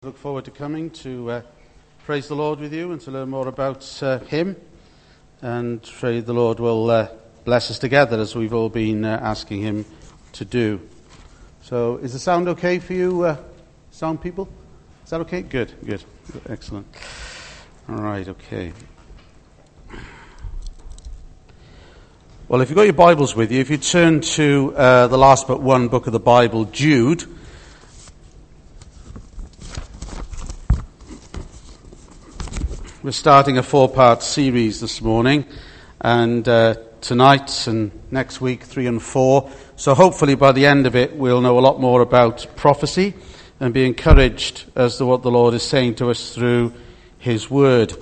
Look forward to coming to praise the Lord with you and to learn more about Him, and pray the Lord will bless us together as we've all been asking Him to do. So, is the sound okay for you, sound people? Is that okay? Good. Excellent. All right, okay. Well, if you've got your Bibles with you, if you turn to the last but one book of the Bible, Jude. We're starting a 4-part series this morning, and tonight and next week 3 and 4. So hopefully by the end of it we'll know a lot more about prophecy and be encouraged as to what the Lord is saying to us through His Word.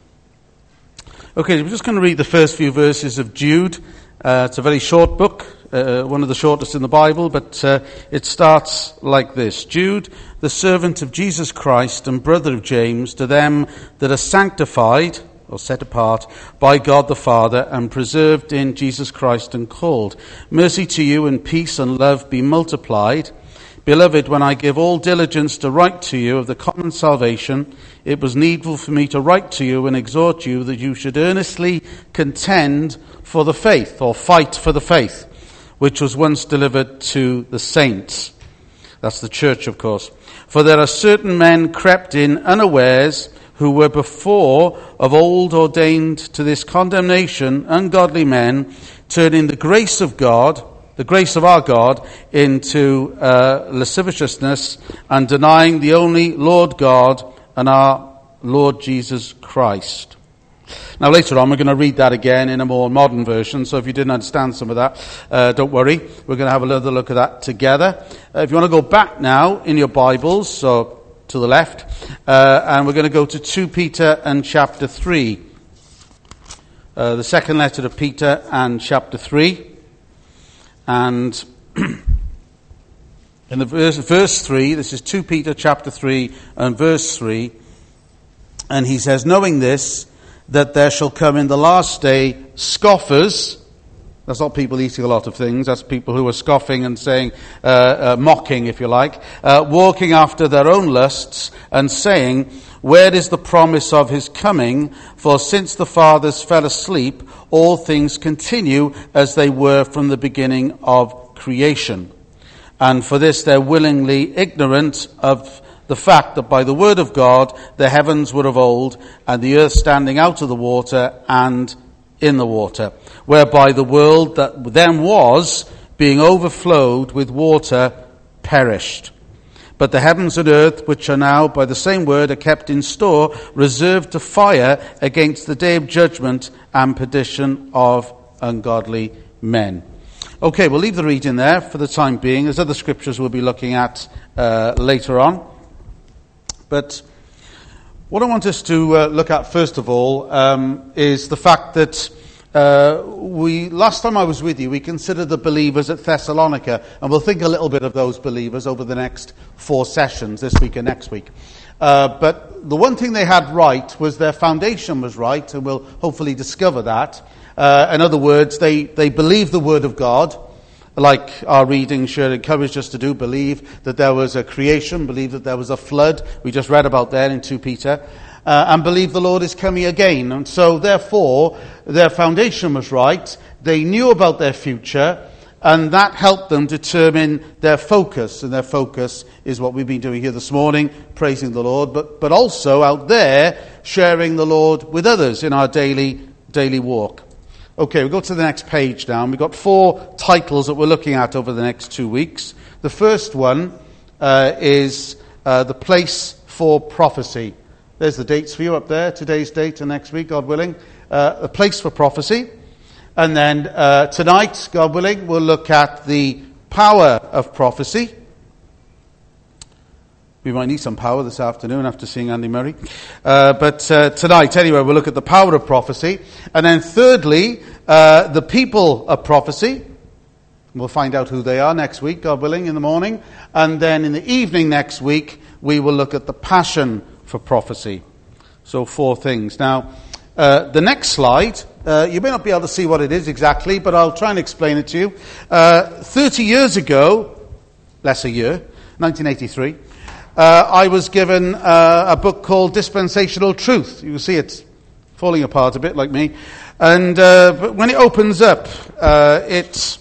Okay, we're just going to read the first few verses of Jude. It's a very short book, one of the shortest in the Bible, but it starts like this. Jude, the servant of Jesus Christ and brother of James, to them that are sanctified, or set apart, by God the Father, and preserved in Jesus Christ and called. Mercy to you and peace and love be multiplied. Beloved, when I give all diligence to write to you of the common salvation, it was needful for me to write to you and exhort you that you should earnestly contend for the faith, or fight for the faith, which was once delivered to the saints. That's the church, of course. For there are certain men crept in unawares, who were before of old ordained to this condemnation, ungodly men, turning the grace of God, the grace of our God, into lasciviousness, and denying the only Lord God and our Lord Jesus Christ. Now later on we're going to read that again in a more modern version, so if you didn't understand some of that, don't worry. We're going to have another look at that together. If you want to go back now in your Bibles, so to the left, and we're going to go to 2 Peter and chapter 3. The second letter of Peter and chapter 3. And in the verse 3, this is 2 Peter chapter 3 and verse 3, and he says, knowing this, that there shall come in the last day scoffers. That's not people eating a lot of things, that's people who are scoffing and saying, mocking if you like, walking after their own lusts and saying, where is the promise of his coming? For since the fathers fell asleep, all things continue as they were from the beginning of creation. And for this they're willingly ignorant of the fact that by the word of God the heavens were of old, and the earth standing out of the water and in the water, whereby the world that then was, being overflowed with water, perished. But the heavens and earth, which are now by the same word, are kept in store, reserved to fire against the day of judgment and perdition of ungodly men. Okay, we'll leave the reading there for the time being. There's other scriptures we'll be looking at later on. But what I want us to look at first of all is the fact that last time I was with you, we considered the believers at Thessalonica, and we'll think a little bit of those believers over the next 4 sessions, this week and next week. But the one thing they had right was their foundation was right, and we'll hopefully discover that. In other words, they believed the Word of God, like our reading should encourage us to do, believe that there was a creation, believe that there was a flood, we just read about that in 2 Peter, and believe the Lord is coming again. And so therefore, their foundation was right, they knew about their future, and that helped them determine their focus, and their focus is what we've been doing here this morning, praising the Lord, but also out there, sharing the Lord with others in our daily walk. Okay, we'll go to the next page now. We've got 4 titles that we're looking at over the next 2 weeks. The first one is The Place for Prophecy. There's the dates for you up there, today's date and next week, God willing. A Place for Prophecy. And then tonight, God willing, we'll look at the power of prophecy. We might need some power this afternoon after seeing Andy Murray. But tonight, anyway, we'll look at the power of prophecy. And then thirdly, the people of prophecy. We'll find out who they are next week, God willing, in the morning. And then in the evening next week, we will look at the passion for prophecy. So 4 things. Now, the next slide, you may not be able to see what it is exactly, but I'll try and explain it to you. 30 years ago, less a year, 1983, I was given a book called Dispensational Truth. You can see it's falling apart a bit like me. And but when it opens up, that's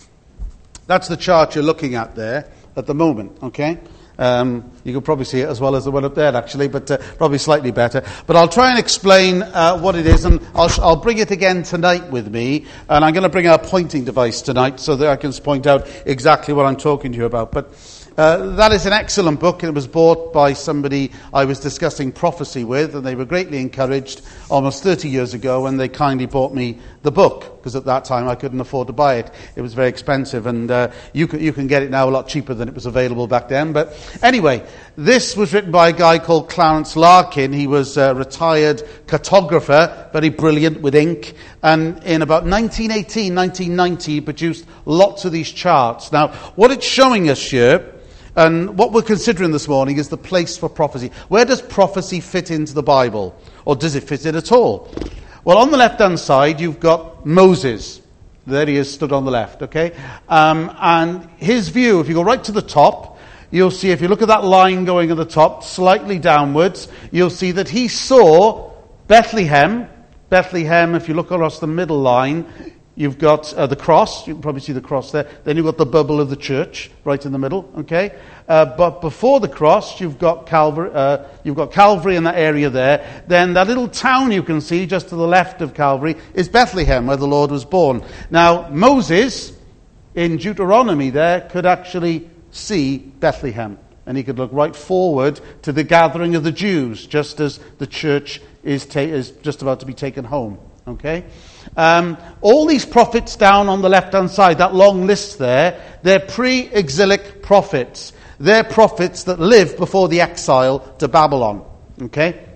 the chart you're looking at there at the moment, okay? You can probably see it as well as the one up there, actually, but probably slightly better. But I'll try and explain what it is, and I'll bring it again tonight with me, and I'm going to bring a pointing device tonight so that I can point out exactly what I'm talking to you about. But that is an excellent book. It was bought by somebody I was discussing prophecy with, and they were greatly encouraged almost 30 years ago, and they kindly bought me the book, because at that time I couldn't afford to buy it. It was very expensive, and you can get it now a lot cheaper than it was available back then. But anyway, this was written by a guy called Clarence Larkin. He was a retired cartographer, very brilliant with ink, and in about 1918, 1990, he produced lots of these charts. Now, what it's showing us here, and what we're considering this morning, is the place for prophecy. Where does prophecy fit into the Bible? Or does it fit in at all? Well, on the left-hand side, you've got Moses. There he is, stood on the left, okay? And his view, if you go right to the top, you'll see, if you look at that line going at the top, slightly downwards, you'll see that he saw Bethlehem. Bethlehem, if you look across the middle line, you've got the cross. You can probably see the cross there. Then you've got the bubble of the church right in the middle. Okay, but before the cross, you've got Calvary. You've got Calvary in that area there. Then that little town you can see just to the left of Calvary is Bethlehem, where the Lord was born. Now Moses, in Deuteronomy, there could actually see Bethlehem, and he could look right forward to the gathering of the Jews, just as the church is just about to be taken home. Okay. All these prophets down on the left-hand side, that long list there, they're pre-exilic prophets. They're prophets that lived before the exile to Babylon. Okay?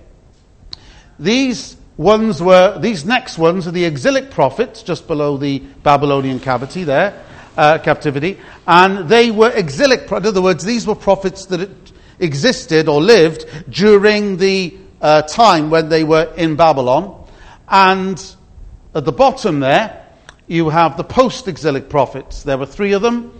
These next ones are the exilic prophets, just below the Babylonian captivity, and they were exilic. In other words, these were prophets that existed or lived during the time when they were in Babylon. And at the bottom there, you have the post-exilic prophets. There were three of them: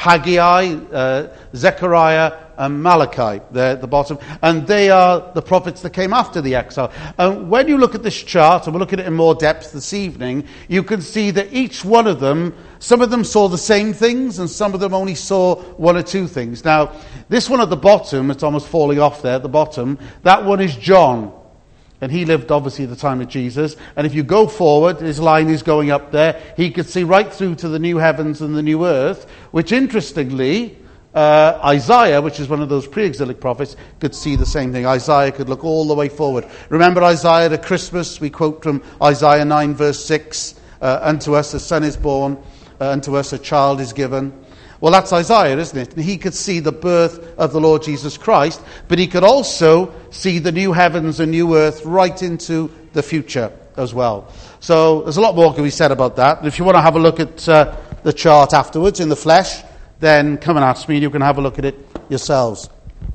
Haggai, Zechariah, and Malachi. They're at the bottom. And they are the prophets that came after the exile. And when you look at this chart, and we'll look at it in more depth this evening, you can see that each one of them, some of them saw the same things, and some of them only saw one or two things. Now, this one at the bottom, it's almost falling off there at the bottom, that one is John. And he lived, obviously, at the time of Jesus. And if you go forward, his line is going up there. He could see right through to the new heavens and the new earth, which, interestingly, Isaiah, which is one of those pre-exilic prophets, could see the same thing. Isaiah could look all the way forward. Remember Isaiah at Christmas? We quote from Isaiah 9, verse 6, unto us a son is born, unto us a child is given. Well, that's Isaiah, isn't it? And he could see the birth of the Lord Jesus Christ, but he could also see the new heavens and new earth right into the future as well. So there's a lot more can be said about that. And if you want to have a look at the chart afterwards in the flesh, then come and ask me and you can have a look at it yourselves.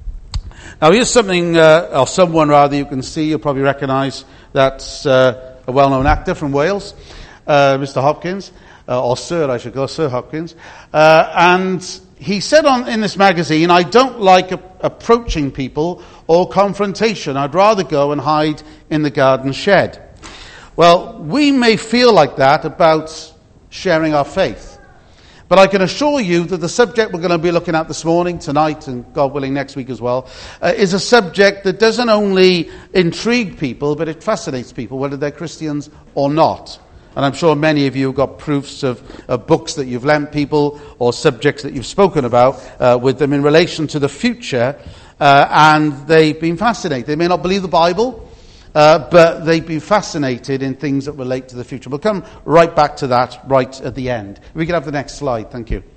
Now here's something, or someone rather, you can see, you'll probably recognise that's a well-known actor from Wales, Mr. Hopkins. Or Sir, I should go, Sir Hopkins. And he said in this magazine, "I don't like approaching people or confrontation. I'd rather go and hide in the garden shed." Well, we may feel like that about sharing our faith. But I can assure you that the subject we're going to be looking at this morning, tonight, and God willing next week as well, is a subject that doesn't only intrigue people, but it fascinates people, whether they're Christians or not. And I'm sure many of you have got proofs of books that you've lent people or subjects that you've spoken about with them in relation to the future, and they've been fascinated. They may not believe the Bible, but they've been fascinated in things that relate to the future. We'll come right back to that right at the end. If we could have the next slide, thank you.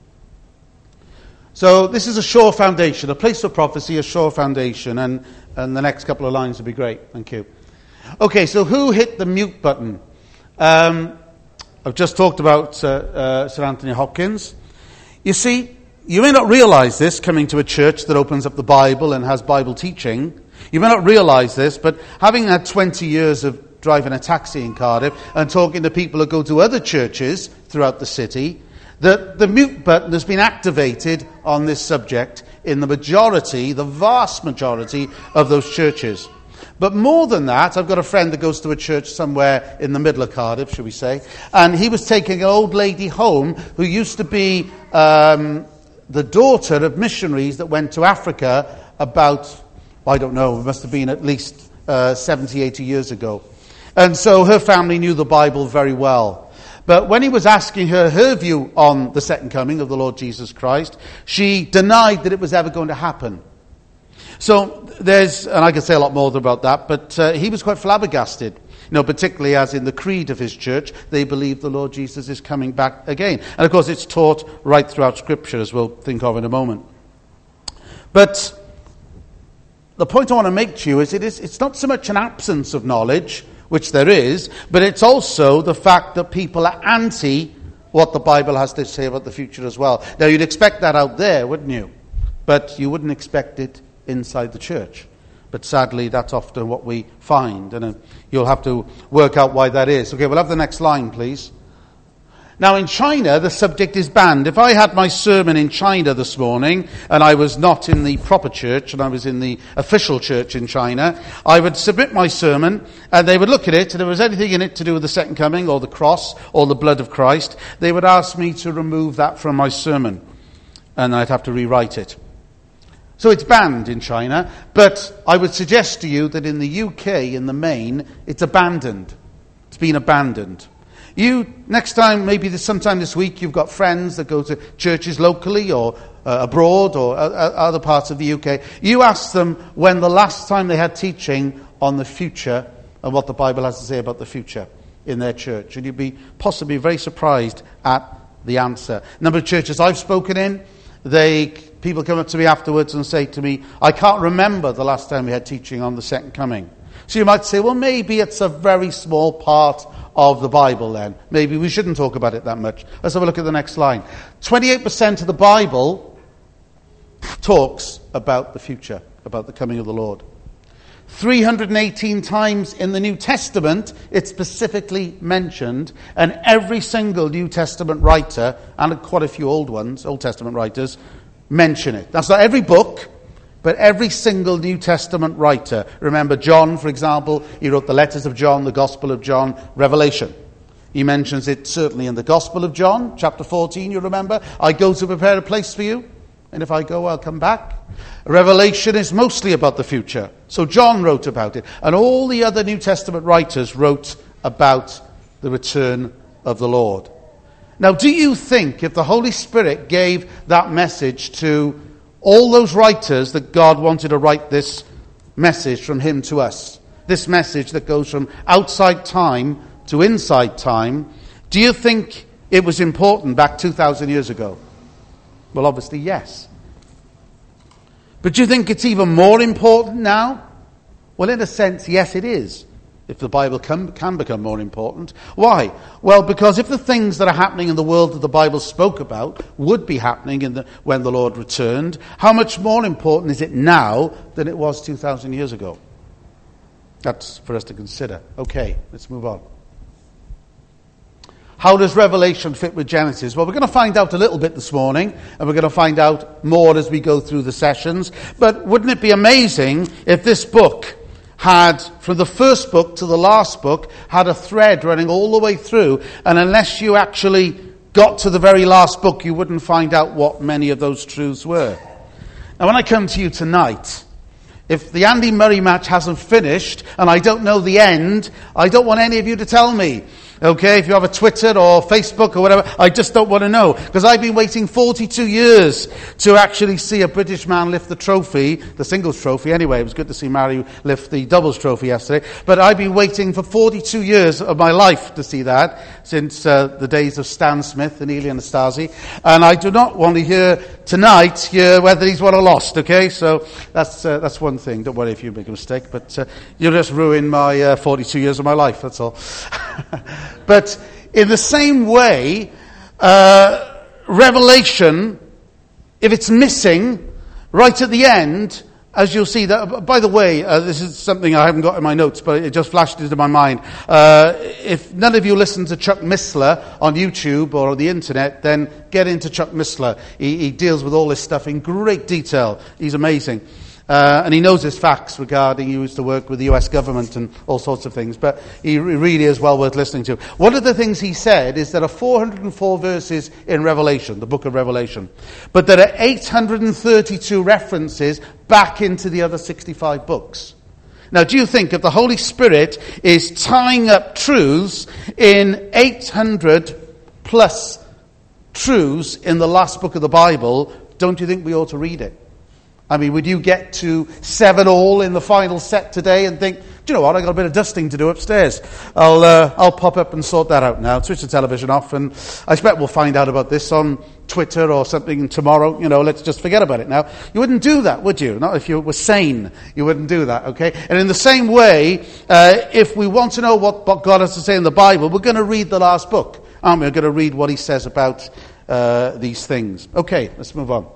So this is a sure foundation, a place for prophecy, a sure foundation, and the next couple of lines would be great. Thank you. Okay, so who hit the mute button? I've just talked about Sir Anthony Hopkins. You see, you may not realise this coming to a church that opens up the Bible and has Bible teaching. You may not realise this, but having had 20 years of driving a taxi in Cardiff and talking to people who go to other churches throughout the city, The mute button has been activated on this subject in the vast majority of those churches. But more than that, I've got a friend that goes to a church somewhere in the middle of Cardiff, shall we say, and he was taking an old lady home who used to be the daughter of missionaries that went to Africa about, I don't know, it must have been at least 70, 80 years ago. And so her family knew the Bible very well. But when he was asking her view on the second coming of the Lord Jesus Christ, she denied that it was ever going to happen. So and I could say a lot more about that, but he was quite flabbergasted. Particularly as in the creed of his church, they believe the Lord Jesus is coming back again. And of course it's taught right throughout Scripture, as we'll think of in a moment. But the point I want to make to you is it's not so much an absence of knowledge, which there is, but it's also the fact that people are anti what the Bible has to say about the future as well. Now you'd expect that out there, wouldn't you? But you wouldn't expect it inside the church. But sadly, that's often what we find, and you'll have to work out why that is. Okay, we'll have the next line, please. Now, in China, the subject is banned. If I had my sermon in China this morning, and I was not in the proper church, and I was in the official church in China, I would submit my sermon, and they would look at it, and if there was anything in it to do with the second coming, or the cross, or the blood of Christ, they would ask me to remove that from my sermon, and I'd have to rewrite it. So it's banned in China, but I would suggest to you that in the UK, in the main, it's abandoned. It's been abandoned. Next time, maybe sometime this week, you've got friends that go to churches locally or abroad or other parts of the UK. You ask them when the last time they had teaching on the future and what the Bible has to say about the future in their church. And you'd be possibly very surprised at the answer. A number of churches I've spoken in, people come up to me afterwards and say to me, I can't remember the last time we had teaching on the second coming. So you might say, well, maybe it's a very small part of the Bible then. Maybe we shouldn't talk about it that much. Let's have a look at the next line. 28% of the Bible talks about the future, about the coming of the Lord. 318 times in the New Testament, it's specifically mentioned, and every single New Testament writer, and quite a few Old Testament writers, mention it. That's not every book, but every single New Testament writer. Remember John, for example, he wrote the letters of John, the Gospel of John, Revelation. He mentions it certainly in the Gospel of John, chapter 14, you remember. I go to prepare a place for you, and if I go, I'll come back. Revelation is mostly about the future. So John wrote about it. And all the other New Testament writers wrote about the return of the Lord. Now, do you think if the Holy Spirit gave that message to all those writers that God wanted to write this message from him to us, this message that goes from outside time to inside time, do you think it was important back 2,000 years ago? Well, obviously, yes. But do you think it's even more important now? Well, in a sense, yes, it is. If the Bible can become more important. Why? Well, because if the things that are happening in the world that the Bible spoke about would be happening when the Lord returned, how much more important is it now than it was 2,000 years ago? That's for us to consider. Okay, let's move on. How does Revelation fit with Genesis? Well, we're going to find out a little bit this morning, and we're going to find out more as we go through the sessions. But wouldn't it be amazing if this book had, from the first book to the last book, had a thread running all the way through, and unless you actually got to the very last book, you wouldn't find out what many of those truths were. Now, when I come to you tonight, if the Andy Murray match hasn't finished, and I don't know the end, I don't want any of you to tell me. Okay, if you have a Twitter or Facebook or whatever, I just don't want to know. Because I've been waiting 42 years to actually see a British man lift the trophy, the singles trophy anyway. It was good to see Mary lift the doubles trophy yesterday. But I've been waiting for 42 years of my life to see that, since the days of Stan Smith and Eli Anastasi. And I do not want to hear tonight whether he's won or lost, okay? So that's one thing. Don't worry if you make a mistake. But you'll just ruin my 42 years of my life, that's all. But in the same way, Revelation, if it's missing right at the end, as you'll see, that, by the way, this is something I haven't got in my notes, but it just flashed into my mind. If none of you listen to Chuck Missler on YouTube or on the internet, then get into Chuck Missler. He deals with all this stuff in great detail. He's amazing. And he knows his facts regarding, he used to work with the US government and all sorts of things, but he really is well worth listening to. One of the things he said is there are 404 verses in Revelation, the book of Revelation, but there are 832 references back into the other 65 books. Now, do you think if the Holy Spirit is tying up truths in 800 plus truths in the last book of the Bible, don't you think we ought to read it? I mean, would you get to 7 all in the final set today and think, do you know what, I've got a bit of dusting to do upstairs. I'll pop up and sort that out now, switch the television off, and I expect we'll find out about this on Twitter or something tomorrow. You know, let's just forget about it now. You wouldn't do that, would you? Not if you were sane. You wouldn't do that, okay? And in the same way, if we want to know what God has to say in the Bible, we're going to read the last book, aren't we? We're going to read what he says about these things. Okay, let's move on.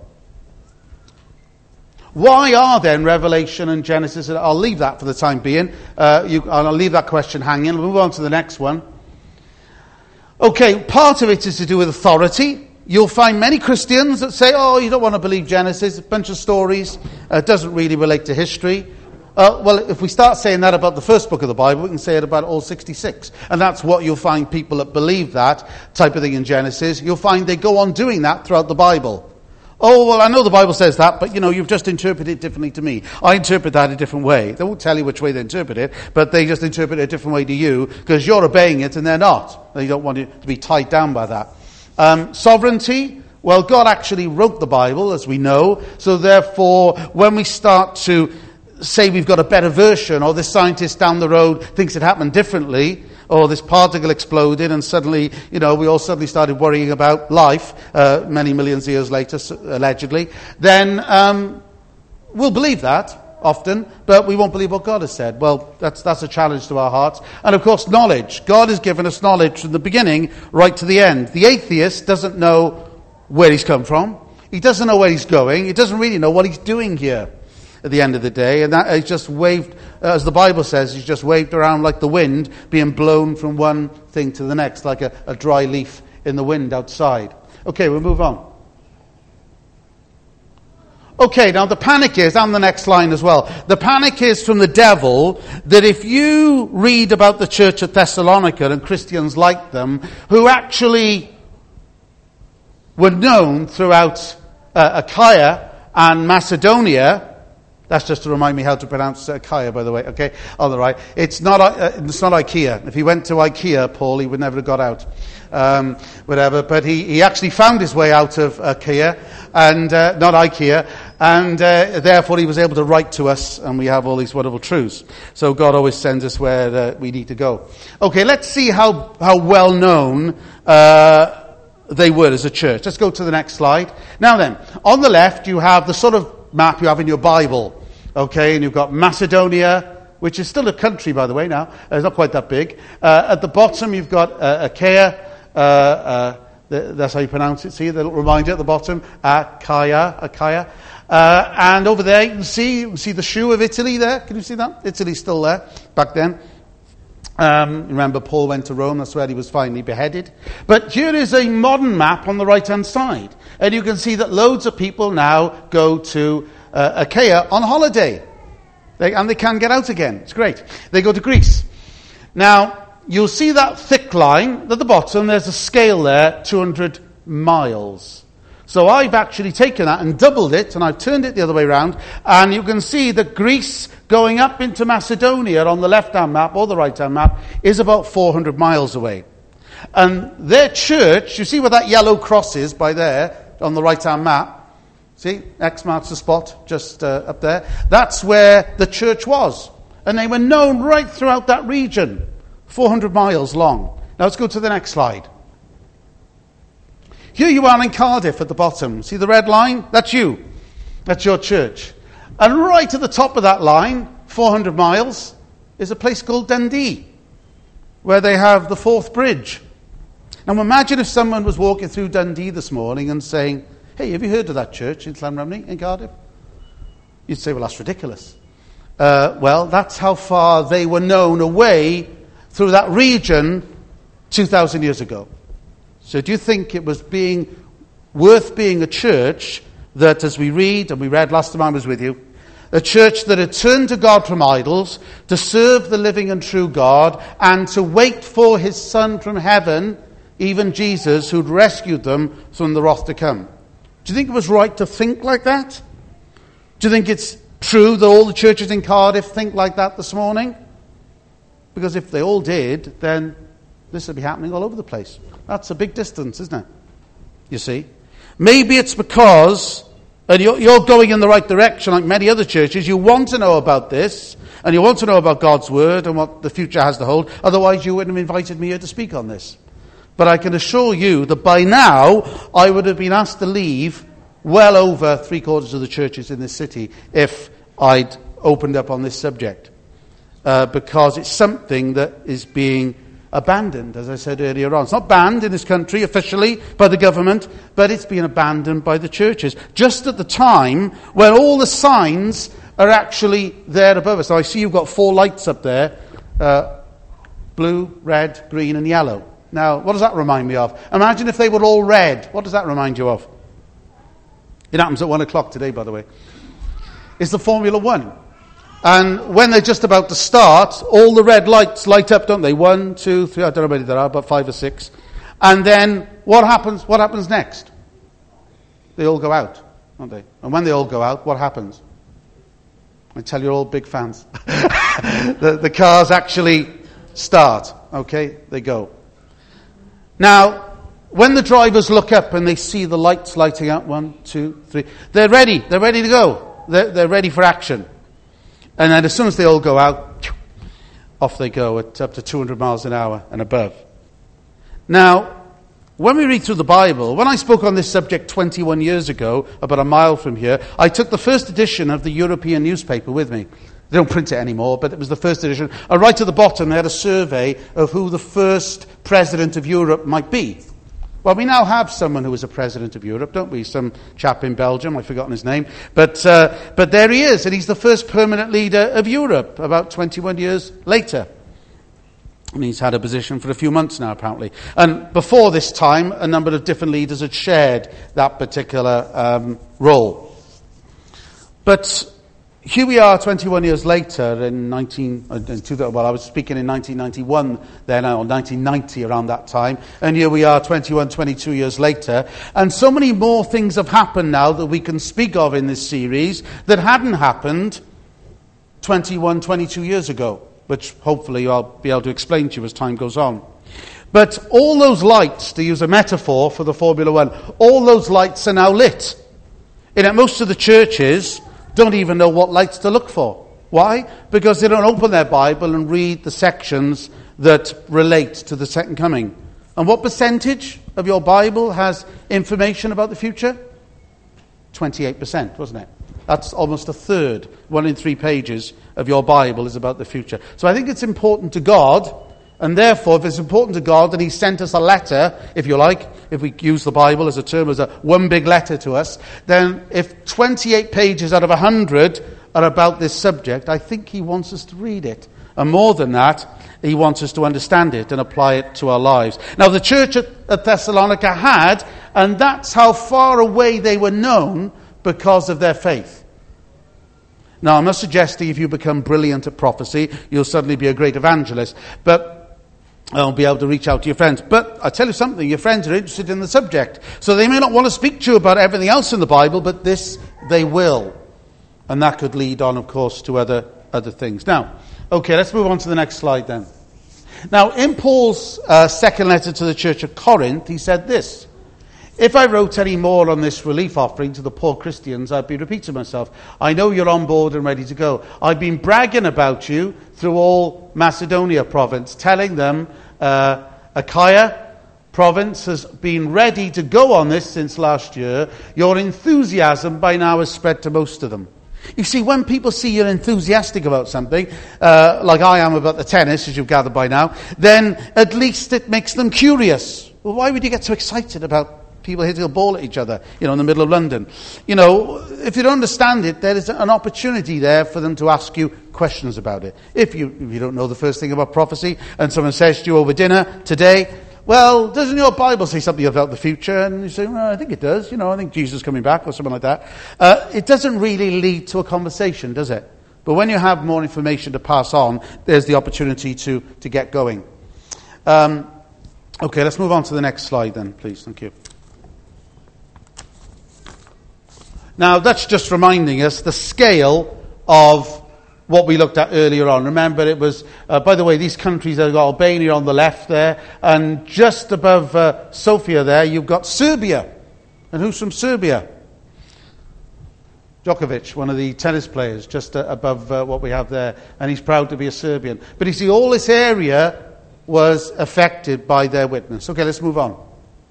Why are then Revelation and Genesis? I'll leave that for the time being. I'll leave that question hanging. We'll move on to the next one. Okay, part of it is to do with authority. You'll find many Christians that say, oh, you don't want to believe Genesis, a bunch of stories, it doesn't really relate to history. Well, if we start saying that about the first book of the Bible, we can say it about all 66. And that's what you'll find people that believe that type of thing in Genesis. You'll find they go on doing that throughout the Bible. Oh, well, I know the Bible says that, but, you've just interpreted it differently to me. I interpret that a different way. They won't tell you which way they interpret it, but they just interpret it a different way to you, because you're obeying it and they're not. They don't want you to be tied down by that. Sovereignty. Well, God actually wrote the Bible, as we know, so therefore, when we start to say we've got a better version, or this scientist down the road thinks it happened differently, or this particle exploded and suddenly, we all suddenly started worrying about life many millions of years later, allegedly, then we'll believe that often, but we won't believe what God has said. Well, that's a challenge to our hearts. And of course, knowledge. God has given us knowledge from the beginning right to the end. The atheist doesn't know where he's come from. He doesn't know where he's going. He doesn't really know what he's doing here at the end of the day, and that is just waved, as the Bible says, he's just waved around like the wind, being blown from one thing to the next, like a dry leaf in the wind outside. Okay, we'll move on. Okay, now the panic is, on the next line as well, the panic is from the devil that if you read about the church at Thessalonica and Christians like them, who actually were known throughout Achaia and Macedonia. That's just to remind me how to pronounce Achaia, by the way. Okay, all right. It's not IKEA. If he went to IKEA, Paul, he would never have got out. Whatever. But he actually found his way out of Achaia, and not IKEA, and therefore he was able to write to us, and we have all these wonderful truths. So God always sends us where we need to go. Okay, let's see how well known they were as a church. Let's go to the next slide. Now then, on the left you have the sort of map you have in your Bible. Okay, and you've got Macedonia, which is still a country, by the way, now. It's not quite that big. At the bottom, you've got Achaia. That's how you pronounce it. See, the little reminder at the bottom. Achaia. And over there, you can see the shoe of Italy there. Can you see that? Italy's still there back then. Remember, Paul went to Rome. That's where he was finally beheaded. But here is a modern map on the right-hand side. And you can see that loads of people now go to Achaia on holiday. And they can get out again. It's great. They go to Greece. Now, you'll see that thick line at the bottom. There's a scale there, 200 miles. So I've actually taken that and doubled it, and I've turned it the other way around. And you can see that Greece going up into Macedonia on the left-hand map or the right-hand map is about 400 miles away. And their church, you see where that yellow cross is by there on the right-hand map? See, X marks the spot just up there. That's where the church was. And they were known right throughout that region, 400 miles long. Now let's go to the next slide. Here you are in Cardiff at the bottom. See the red line? That's you. That's your church. And right at the top of that line, 400 miles, is a place called Dundee, where they have the Forth Bridge. Now imagine if someone was walking through Dundee this morning and saying, hey, have you heard of that church in Llanrumney in Cardiff? You'd say, well, that's ridiculous. Well, that's how far they were known away through that region 2,000 years ago. So do you think it was worth being a church that, as we read, and we read last time I was with you, a church that had turned to God from idols, to serve the living and true God, and to wait for his Son from heaven, even Jesus, who'd rescued them from the wrath to come? Do you think it was right to think like that? Do you think it's true that all the churches in Cardiff think like that this morning? Because if they all did, then this would be happening all over the place. That's a big distance, isn't it? You see? Maybe it's because, and you're going in the right direction like many other churches, you want to know about this, and you want to know about God's Word and what the future has to hold. Otherwise you wouldn't have invited me here to speak on this. But I can assure you that by now I would have been asked to leave well over 3/4 of the churches in this city if I'd opened up on this subject. Because it's something that is being abandoned, as I said earlier on. It's not banned in this country officially by the government, but it's being abandoned by the churches. Just at the time when all the signs are actually there above us. So I see you've got 4 lights up there. Blue, red, green and yellow. Now, what does that remind me of? Imagine if they were all red. What does that remind you of? It happens at 1 o'clock today, by the way. It's the Formula 1. And when they're just about to start, all the red lights light up, don't they? 1, 2, 3, I don't know how many there are, about 5 or 6. And then what happens? What happens next? They all go out, don't they? And when they all go out, what happens? I tell you're all big fans. the cars actually start, okay? They go. Now, when the drivers look up and they see the lights lighting up, 1, 2, 3, they're ready. They're ready to go. They're ready for action. And then as soon as they all go out, off they go at up to 200 miles an hour and above. Now, when we read through the Bible, when I spoke on this subject 21 years ago, about a mile from here, I took the first edition of the European newspaper with me. They don't print it anymore, but it was the first edition. And right at the bottom, they had a survey of who the first president of Europe might be. Well, we now have someone who is a president of Europe, don't we? Some chap in Belgium, I've forgotten his name. But there he is, and he's the first permanent leader of Europe, about 21 years later. And he's had a position for a few months now, apparently. And before this time, a number of different leaders had shared that particular role. But here we are 21 years later I was speaking in 1991 then, or 1990 around that time, and here we are 22 years later, and so many more things have happened now that we can speak of in this series that hadn't happened 22 years ago, which hopefully I'll be able to explain to you as time goes on. But all those lights, to use a metaphor for the Formula 1, all those lights are now lit. In most of the churches don't even know what lights to look for. Why? Because they don't open their Bible and read the sections that relate to the second coming. And what percentage of your Bible has information about the future? 28%, wasn't it? That's almost a third. 1 in 3 pages of your Bible is about the future. So I think it's important to God, and therefore, if it's important to God, then he sent us a letter, if you like, if we use the Bible as a term, as a one big letter to us, then if 28 pages out of 100 are about this subject, I think he wants us to read it. And more than that, he wants us to understand it and apply it to our lives. Now, the church at Thessalonica had, and that's how far away they were known because of their faith. Now, I'm not suggesting if you become brilliant at prophecy, you'll suddenly be a great evangelist, but I'll be able to reach out to your friends. But I tell you something, your friends are interested in the subject. So they may not want to speak to you about everything else in the Bible, but this they will. And that could lead on, of course, to other things. Now, okay, let's move on to the next slide then. Now, in Paul's second letter to the church of Corinth, he said this: if I wrote any more on this relief offering to the poor Christians, I'd be repeating myself. I know you're on board and ready to go. I've been bragging about you through all Macedonia province, telling them Achaia province has been ready to go on this since last year. Your enthusiasm by now has spread to most of them. You see, when people see you're enthusiastic about something, like I am about the tennis, as you've gathered by now, then at least it makes them curious. Well, why would you get so excited about people hitting a ball at each other, in the middle of London. If you don't understand it, there is an opportunity there for them to ask you questions about it. If you don't know the first thing about prophecy, and someone says to you over dinner today, well, doesn't your Bible say something about the future? And you say, well, I think it does. I think Jesus is coming back or something like that. It doesn't really lead to a conversation, does it? But when you have more information to pass on, there's the opportunity to get going. Okay, let's move on to the next slide then, please. Thank you. Now, that's just reminding us the scale of what we looked at earlier on. Remember, it was, by the way, these countries have got Albania on the left there, and just above Sofia there, you've got Serbia. And who's from Serbia? Djokovic, one of the tennis players, just above what we have there, and he's proud to be a Serbian. But you see, all this area was affected by their witness. Okay, let's move on.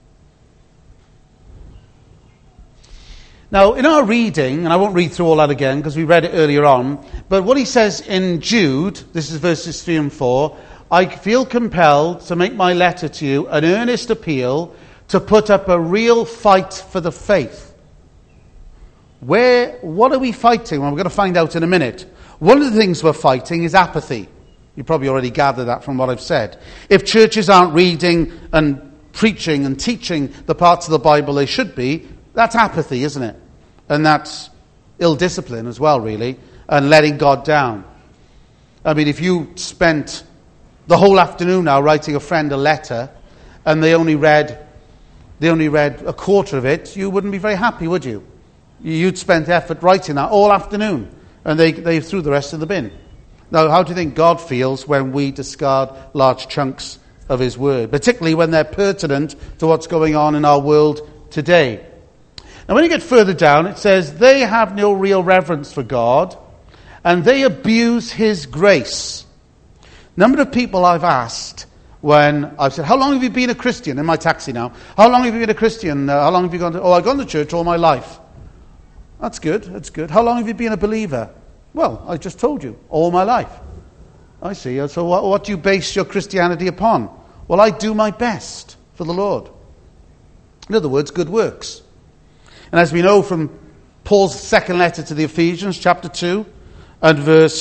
Now, in our reading, and I won't read through all that again because we read it earlier on, but what he says in Jude, this is verses 3 and 4, I feel compelled to make my letter to you an earnest appeal to put up a real fight for the faith. What are we fighting? Well, we're going to find out in a minute. One of the things we're fighting is apathy. You probably already gathered that from what I've said. If churches aren't reading and preaching and teaching the parts of the Bible they should be, that's apathy, isn't it? And that's ill-discipline as well, really, and letting God down. I mean, if you spent the whole afternoon now writing a friend a letter and they only read a quarter of it, you wouldn't be very happy, would you? You'd spent effort writing that all afternoon, and they threw the rest in the bin. Now, how do you think God feels when we discard large chunks of his word, particularly when they're pertinent to what's going on in our world today? Now, when you get further down, it says, they have no real reverence for God, and they abuse his grace. Number of people I've asked when I've said, how long have you been a Christian? In my taxi now. How long have you been a Christian? How long have you gone to... Oh, I've gone to church all my life. That's good. How long have you been a believer? Well, I just told you, all my life. I see. So what do you base your Christianity upon? Well, I do my best for the Lord. In other words, good works. And as we know from Paul's second letter to the Ephesians, chapter 2 of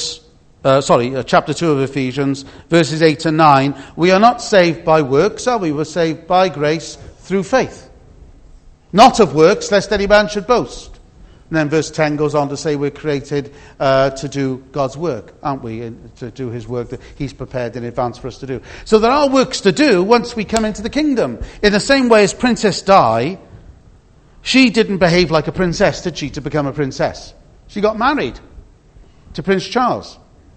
Ephesians, verses 8 and 9, we are not saved by works, are we? We're saved by grace through faith. Not of works, lest any man should boast. And then verse 10 goes on to say we're created to do God's work, aren't we? To do his work that he's prepared in advance for us to do. So there are works to do once we come into the kingdom. In the same way as Princess Di, she didn't behave like a princess, did she, to become a princess? She got married to Prince Charles.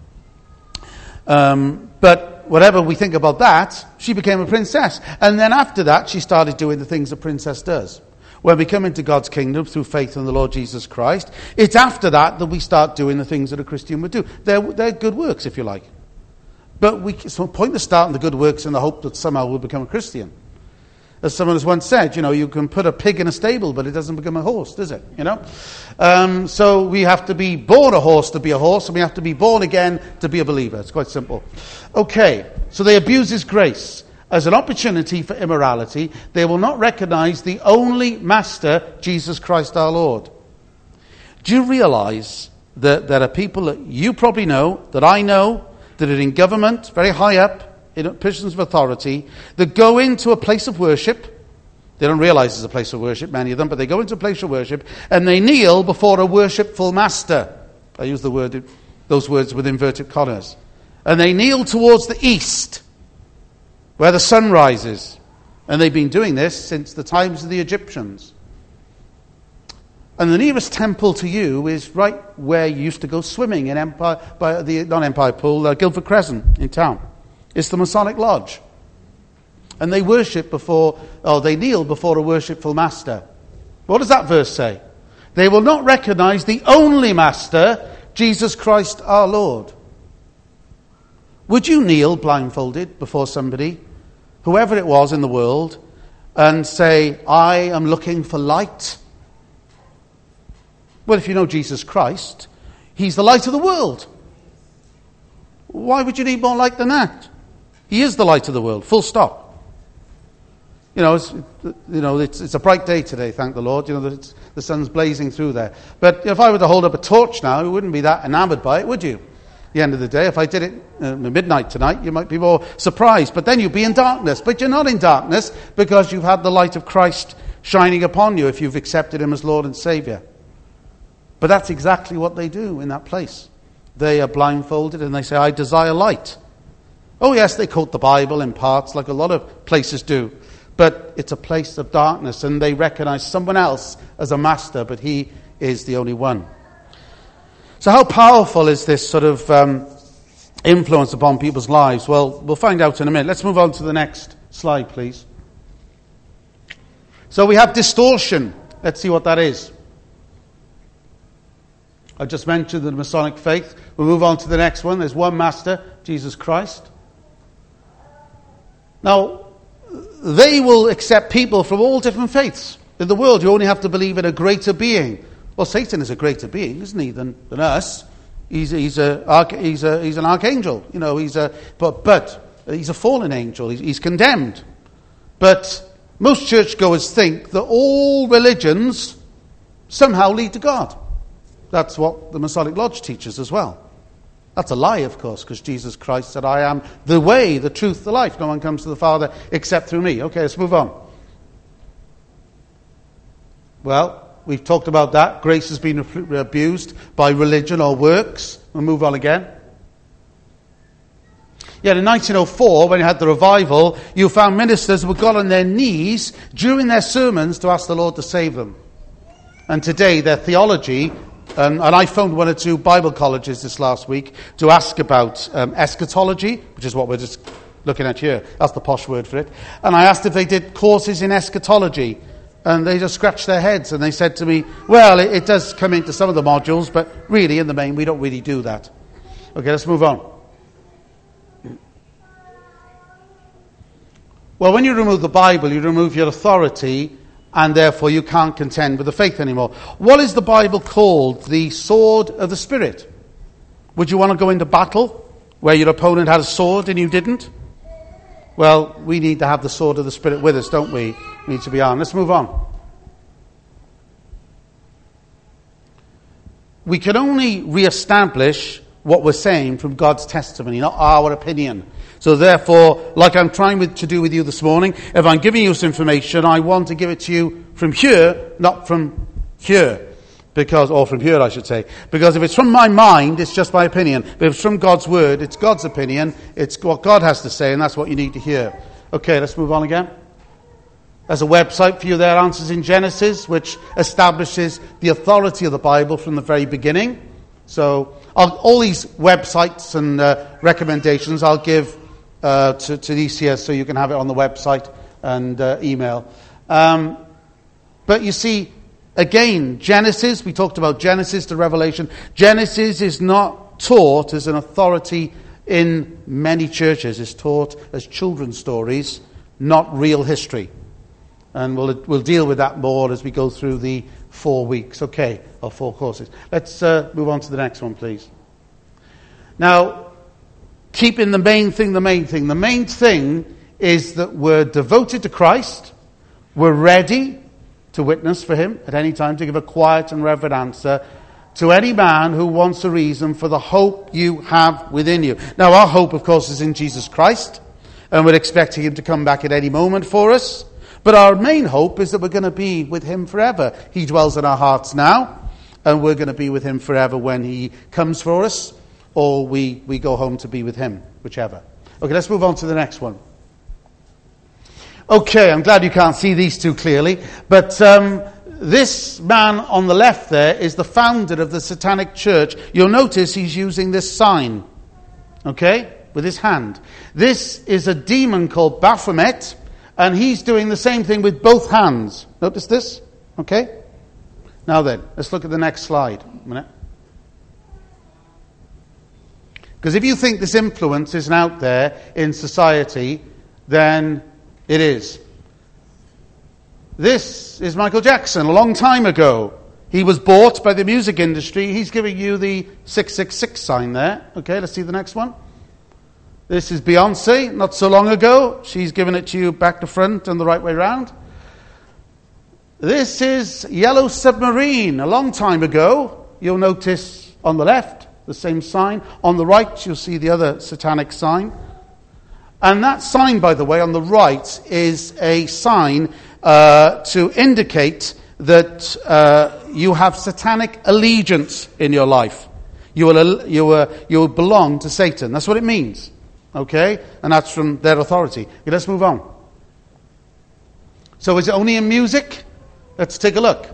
But whatever we think about that, she became a princess. And then after that, she started doing the things a princess does. When we come into God's kingdom through faith in the Lord Jesus Christ, it's after that we start doing the things that a Christian would do. They're good works, if you like. But it's no point to start in the good works in the hope that somehow we'll become a Christian. As someone has once said, you can put a pig in a stable, but it doesn't become a horse, does it? So we have to be born a horse to be a horse, and we have to be born again to be a believer. It's quite simple. Okay, so they abuse his grace as an opportunity for immorality. They will not recognize the only master, Jesus Christ our Lord. Do you realize that there are people that you probably know, that I know, that are in government, very high up, in positions of authority, that go into a place of worship. They don't realize it's a place of worship, many of them, but they go into a place of worship and they kneel before a worshipful master. I use those words with inverted commas. And they kneel towards the east, where the sun rises. And they've been doing this since the times of the Egyptians. And the nearest temple to you is right where you used to go swimming in Guildford Crescent in town. It's the Masonic Lodge. And they they kneel before a worshipful master. What does that verse say? They will not recognize the only master, Jesus Christ our Lord. Would you kneel blindfolded before somebody, whoever it was in the world, and say, I am looking for light? Well, if you know Jesus Christ, he's the light of the world. Why would you need more light than that? He is the light of the world, full stop. It's a bright day today, thank the Lord. The sun's blazing through there. But if I were to hold up a torch now, you wouldn't be that enamored by it, would you? At the end of the day, if I did it at midnight tonight, you might be more surprised. But then you'd be in darkness. But you're not in darkness because you've had the light of Christ shining upon you if you've accepted him as Lord and Saviour. But that's exactly what they do in that place. They are blindfolded and they say, I desire light. Oh yes, they quote the Bible in parts like a lot of places do. But it's a place of darkness, and they recognize someone else as a master, but he is the only one. So how powerful is this sort of influence upon people's lives? Well, we'll find out in a minute. Let's move on to the next slide, please. So we have distortion. Let's see what that is. I just mentioned the Masonic faith. We'll move on to the next one. There's one master, Jesus Christ. Now, they will accept people from all different faiths. In the world, you only have to believe in a greater being. Well, Satan is a greater being, isn't he, than us? He's an archangel. But he's a fallen angel. He's condemned. But most churchgoers think that all religions somehow lead to God. That's what the Masonic Lodge teaches as well. That's a lie, of course, because Jesus Christ said, I am the way, the truth, the life. No one comes to the Father except through me. Okay, let's move on. Well, we've talked about that. Grace has been abused by religion or works. We'll move on again. Yet in 1904, when you had the revival, you found ministers who got on their knees during their sermons to ask the Lord to save them. And today, their theology... And I phoned one or two Bible colleges this last week to ask about eschatology, which is what we're just looking at here. That's the posh word for it. And I asked if they did courses in eschatology. And they just scratched their heads and they said to me, well, it does come into some of the modules, but really, in the main, we don't really do that. Okay, let's move on. Well, when you remove the Bible, you remove your authority, and therefore you can't contend with the faith anymore. What is the Bible called? The sword of the Spirit. Would you want to go into battle where your opponent had a sword and you didn't? Well, we need to have the sword of the Spirit with us, don't we? We need to be armed. Let's move on. We can only re-establish what we're saying from God's testimony, not our opinion. So therefore, like I'm trying to do with you this morning, if I'm giving you this information, I want to give it to you from here, not from here. Or from here, I should say. Because if it's from my mind, it's just my opinion. But if it's from God's word, it's God's opinion. It's what God has to say, and that's what you need to hear. Okay, let's move on again. There's a website for you there, Answers in Genesis, which establishes the authority of the Bible from the very beginning. So all these websites and recommendations I'll give to these here, so you can have it on the website and email. But you see, again, Genesis, we talked about Genesis to Revelation. Genesis is not taught as an authority in many churches. It's taught as children's stories, not real history. And we'll deal with that more as we go through the 4 weeks, or 4 courses. Let's move on to the next one, please. Now, keeping the main thing. The main thing is that we're devoted to Christ. We're ready to witness for him at any time, to give a quiet and reverent answer to any man who wants a reason for the hope you have within you. Now, our hope, of course, is in Jesus Christ, and we're expecting him to come back at any moment for us. But our main hope is that we're going to be with him forever. He dwells in our hearts now, and we're going to be with him forever when he comes for us, or we go home to be with him, whichever. Okay, let's move on to the next one. Okay, I'm glad you can't see these two clearly, but this man on the left there is the founder of the Satanic Church. You'll notice he's using this sign, okay, with his hand. This is a demon called Baphomet, and he's doing the same thing with both hands. Notice this? Okay? Now then, let's look at the next slide. A minute. Because if you think this influence isn't out there in society, then it is. This is Michael Jackson, a long time ago. He was bought by the music industry. He's giving you the 666 sign there. Okay, let's see the next one. This is Beyonce, not so long ago. She's given it to you back to front and the right way round. This is Yellow Submarine, a long time ago. You'll notice on the left, the same sign. On the right, you'll see the other satanic sign. And that sign, by the way, on the right, is a sign to indicate that you have satanic allegiance in your life. You will belong to Satan. That's what it means. Okay? And that's from their authority. Okay, let's move on. So is it only in music? Let's take a look.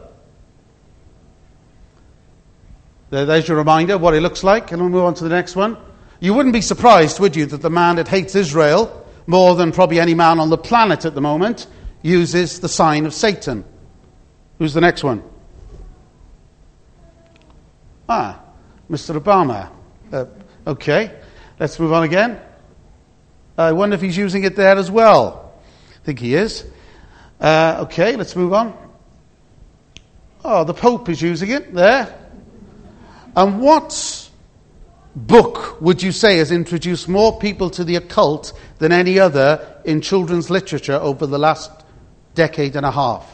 There's your reminder, what it looks like. And we'll move on to the next one. You wouldn't be surprised, would you, that the man that hates Israel more than probably any man on the planet at the moment uses the sign of Satan. Who's the next one? Mr. Obama. Okay, let's move on again. I wonder if he's using it there as well. I think he is. Okay, let's move on. Oh, the Pope is using it there. And what book would you say has introduced more people to the occult than any other in children's literature over the last decade and a half?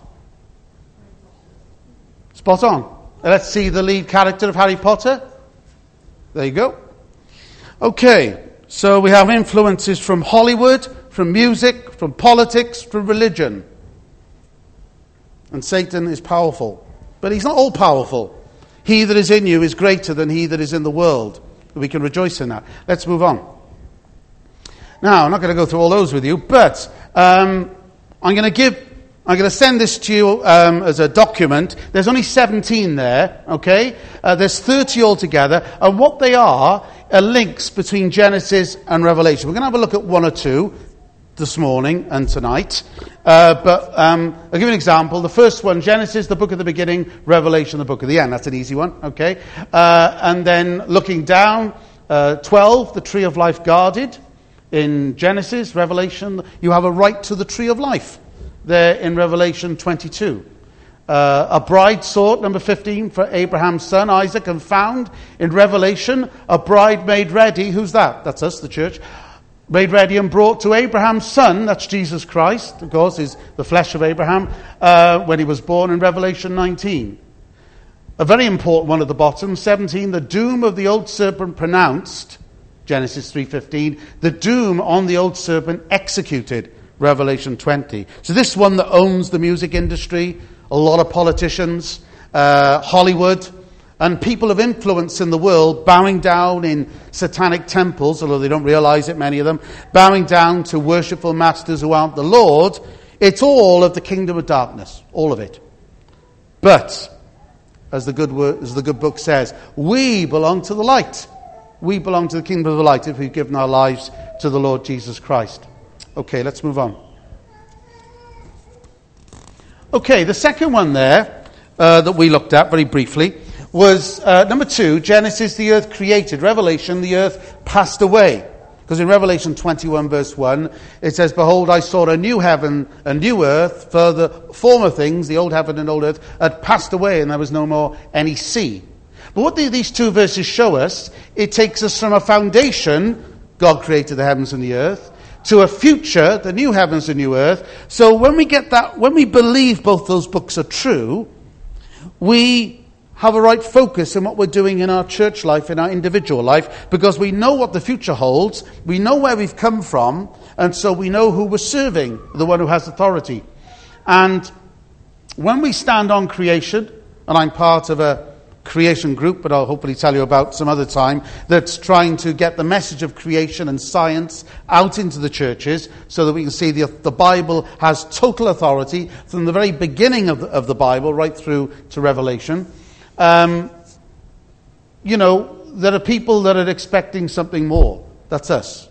Spot on. Let's see the lead character of Harry Potter. There you go. Okay, so we have influences from Hollywood, from music, from politics, from religion. And Satan is powerful. But he's not all powerful. He that is in you is greater than he that is in the world. We can rejoice in that. Let's move on. Now, I'm not going to go through all those with you, but I'm going to send this to you as a document. There's only 17 there, okay? There's 30 altogether, and what they are links between Genesis and Revelation. We're going to have a look at one or two this morning and tonight. But I'll give you an example. The first one, Genesis, the book of the beginning, Revelation, the book of the end. That's an easy one, okay? And then looking down, 12, the tree of life guarded. In Genesis, Revelation, you have a right to the tree of life. There in Revelation 22. A bride sought, number 15, for Abraham's son Isaac, and found in Revelation a bride made ready. Who's that? That's us, the church. Made ready and brought to Abraham's son, that's Jesus Christ, of course, is the flesh of Abraham, when he was born in Revelation 19. A very important one at the bottom, 17, the doom of the old serpent pronounced, Genesis 3:15, the doom on the old serpent executed, Revelation 20. So this one that owns the music industry, a lot of politicians, Hollywood, and people of influence in the world bowing down in satanic temples, although they don't realize it, many of them, bowing down to worshipful masters who aren't the Lord. It's all of the kingdom of darkness, all of it. But, as the good book says, we belong to the light. We belong to the kingdom of the light if we've given our lives to the Lord Jesus Christ. Okay, let's move on. Okay, the second one there that we looked at very briefly was number 2, Genesis, the earth created. Revelation, the earth passed away. Because in Revelation 21 verse 1, it says, behold, I saw a new heaven, a new earth, for the former things, the old heaven and old earth, had passed away, and there was no more any sea. But what these two verses show us, it takes us from a foundation, God created the heavens and the earth, to a future, the new heavens and new earth. So when we get that, when we believe both those books are true, we have a right focus in what we're doing in our church life, in our individual life, because we know what the future holds, we know where we've come from, and so we know who we're serving, the one who has authority. And when we stand on creation, and I'm part of a creation group, but I'll hopefully tell you about some other time, that's trying to get the message of creation and science out into the churches so that we can see the Bible has total authority from the very beginning of the Bible right through to Revelation. You know, there are people that are expecting something more. That's us.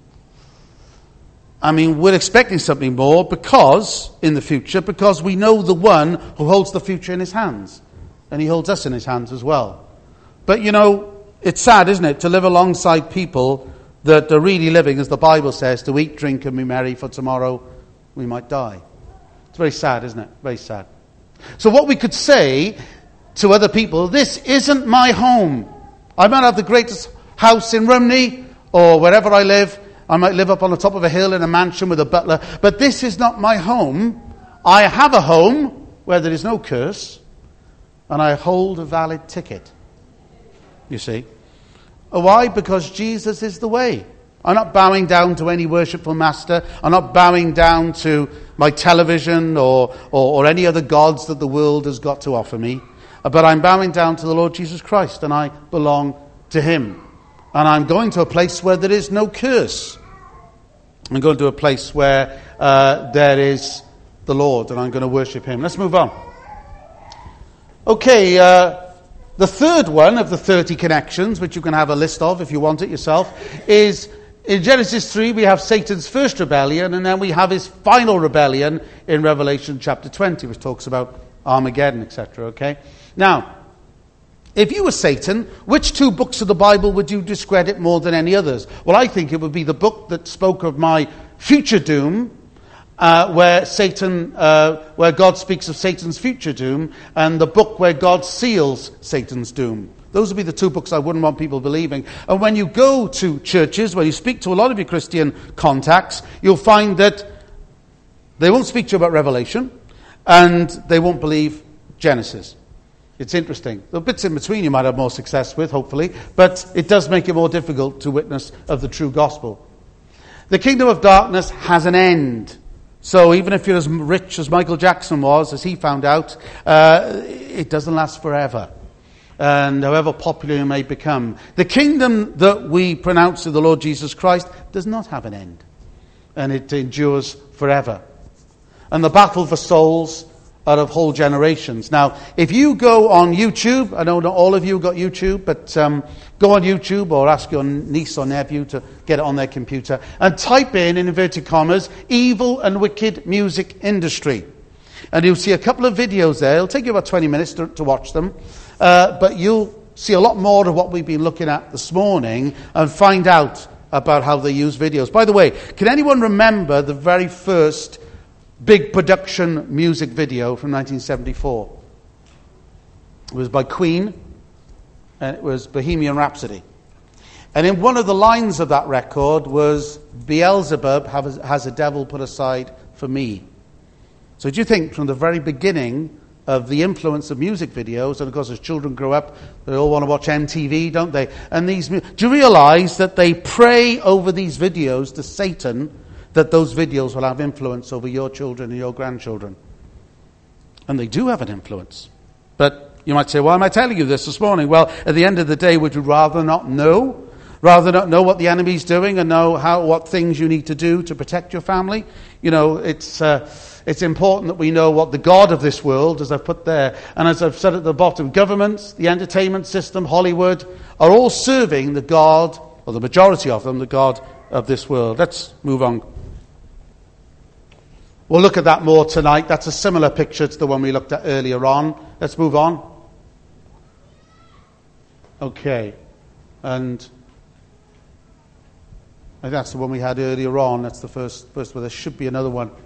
I mean, we're expecting something more because, in the future, because we know the one who holds the future in his hands. And he holds us in his hands as well. But, you know, it's sad, isn't it, to live alongside people that are really living, as the Bible says, to eat, drink, and be merry, for tomorrow we might die. It's very sad, isn't it? Very sad. So what we could say to other people, this isn't my home. I might have the greatest house in Rumney or wherever I live, I might live up on the top of a hill in a mansion with a butler. But this is not my home. I have a home where there is no curse. And I hold a valid ticket. You see? Why? Because Jesus is the way. I'm not bowing down to any worshipful master. I'm not bowing down to my television or any other gods that the world has got to offer me. But I'm bowing down to the Lord Jesus Christ, and I belong to him. And I'm going to a place where there is no curse. I'm going to a place where there is the Lord, and I'm going to worship him. Let's move on. Okay, the third one of the 30 connections, which you can have a list of if you want it yourself, is in Genesis 3 we have Satan's first rebellion, and then we have his final rebellion in Revelation chapter 20, which talks about Armageddon, etc. Okay? Now, if you were Satan, which two books of the Bible would you discredit more than any others? Well, I think it would be the book that spoke of my future doom, where God speaks of Satan's future doom, and the book where God seals Satan's doom. Those would be the two books I wouldn't want people believing. And when you go to churches, when you speak to a lot of your Christian contacts, you'll find that they won't speak to you about Revelation, and they won't believe Genesis. It's interesting. The bits in between you might have more success with, hopefully, but it does make it more difficult to witness of the true gospel. The kingdom of darkness has an end. So even if you're as rich as Michael Jackson was, as he found out, it doesn't last forever. And however popular you may become. The kingdom that we pronounce to the Lord Jesus Christ does not have an end. And it endures forever. And the battle for souls are of whole generations. Now, if you go on YouTube, I know not all of you got YouTube, but go on YouTube or ask your niece or nephew to get it on their computer and type in inverted commas, evil and wicked music industry. And you'll see a couple of videos there. It'll take you about 20 minutes to watch them. But you'll see a lot more of what we've been looking at this morning and find out about how they use videos. By the way, can anyone remember the very first big production music video from 1974? It was by Queen, and it was Bohemian Rhapsody. And in one of the lines of that record was, Beelzebub has a devil put aside for me. So do you think from the very beginning of the influence of music videos, and of course as children grow up, they all want to watch MTV, don't they? And do you realize that they pray over these videos to Satan, that those videos will have influence over your children and your grandchildren? And they do have an influence. But you might say, why am I telling you this morning? Well, at the end of the day, would you rather not know? Rather not know what the enemy's doing and know what things you need to do to protect your family? You know, it's important that we know what the God of this world, as I've put there, and as I've said at the bottom, governments, the entertainment system, Hollywood, are all serving the God, or the majority of them, the God of this world. Let's move on. We'll look at that more tonight. That's a similar picture to the one we looked at earlier on. Let's move on. Okay. And I think that's the one we had earlier on. That's the first where there should be another one.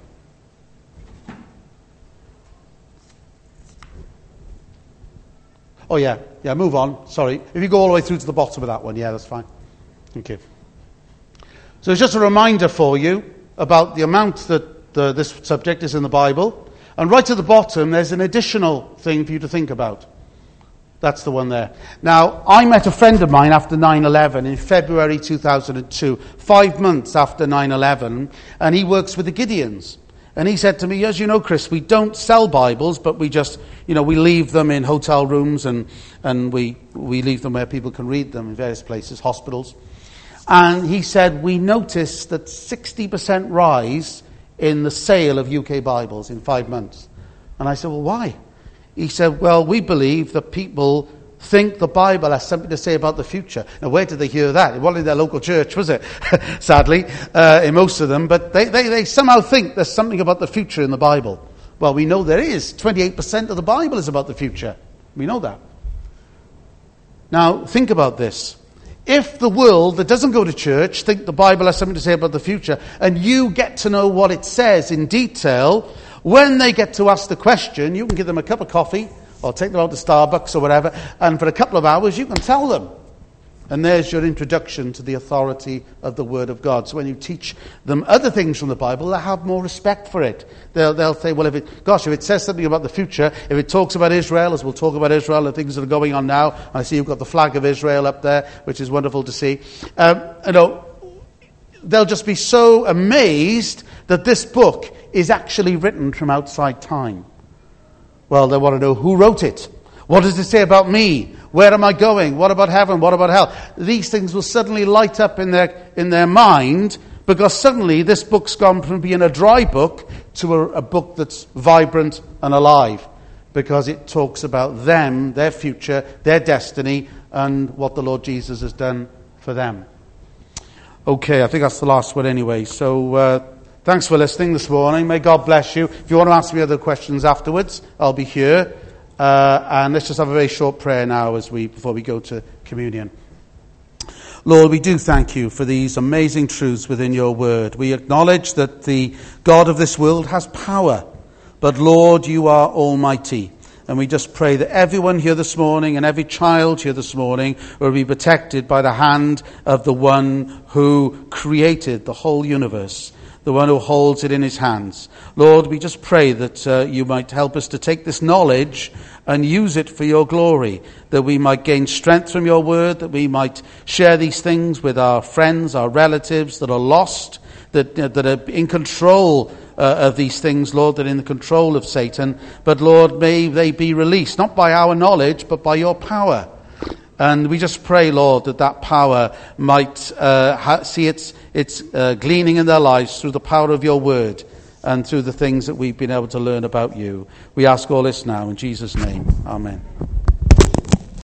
Oh, yeah, move on. Sorry. If you go all the way through to the bottom of that one, yeah, that's fine. Thank you. So it's just a reminder for you about the amount that this subject is in the Bible. And right at the bottom, there's an additional thing for you to think about. That's the one there. Now, I met a friend of mine after 9/11 in February 2002, 5 months after 9/11, and he works with the Gideons. And he said to me, as you know, Chris, we don't sell Bibles, but we just, we leave them in hotel rooms and we leave them where people can read them in various places, hospitals. And he said, we noticed that 60% rise in the sale of UK Bibles in 5 months. And I said, well, why? He said, well, we believe that people think the Bible has something to say about the future. Now, where did they hear that? It wasn't in their local church, was it? Sadly, in most of them. But they somehow think there's something about the future in the Bible. Well, we know there is. 28% of the Bible is about the future. We know that. Now, think about this. If the world that doesn't go to church think the Bible has something to say about the future, and you get to know what it says in detail, when they get to ask the question, you can give them a cup of coffee, or take them out to Starbucks or whatever, and for a couple of hours you can tell them. And there's your introduction to the authority of the Word of God. So when you teach them other things from the Bible, they'll have more respect for it. They'll say, well, if it says something about the future, if it talks about Israel, as we'll talk about Israel, the things that are going on now, I see you've got the flag of Israel up there, which is wonderful to see. They'll just be so amazed that this book is actually written from outside time. Well, they want to know who wrote it. What does it say about me? Where am I going? What about heaven? What about hell? These things will suddenly light up in their mind, because suddenly this book's gone from being a dry book to a book that's vibrant and alive, because it talks about them, their future, their destiny, and what the Lord Jesus has done for them. Okay, I think that's the last one anyway. So thanks for listening this morning. May God bless you. If you want to ask me other questions afterwards, I'll be here. And let's just have a very short prayer now before we go to communion. Lord, we do thank you for these amazing truths within your word. We acknowledge that the God of this world has power, but Lord, you are almighty. And we just pray that everyone here this morning and every child here this morning will be protected by the hand of the one who created the whole universe, the one who holds it in his hands. Lord, we just pray that you might help us to take this knowledge and use it for your glory, that we might gain strength from your word, that we might share these things with our friends, our relatives that are lost, that are in control of these things, Lord, that are in the control of Satan. But Lord, may they be released, not by our knowledge, but by your power. And we just pray, Lord, that power might see its gleaning in their lives through the power of your word and through the things that we've been able to learn about you. We ask all this now in Jesus' name. Amen.